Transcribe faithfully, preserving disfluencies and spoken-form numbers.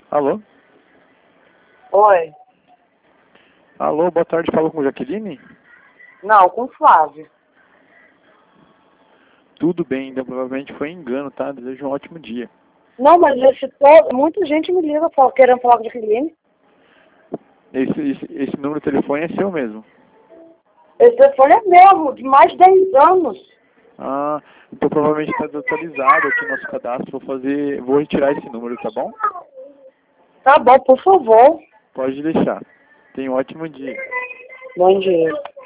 Alô? Oi. Alô, boa tarde, falo com Jaqueline? Não, com Flávio. Tudo bem, então provavelmente foi engano, tá? Desejo um ótimo dia. Não, mas esse todo, muita gente me liga fala- querendo falar com a Jaqueline. Esse, esse, esse número de telefone é seu mesmo? Esse telefone é meu, de mais de dez anos. Ah, então provavelmente está desatualizado aqui no nosso cadastro. Vou fazer, vou retirar esse número, tá bom? Tá bom, por favor. Pode deixar. Tenha um ótimo dia. Bom dia.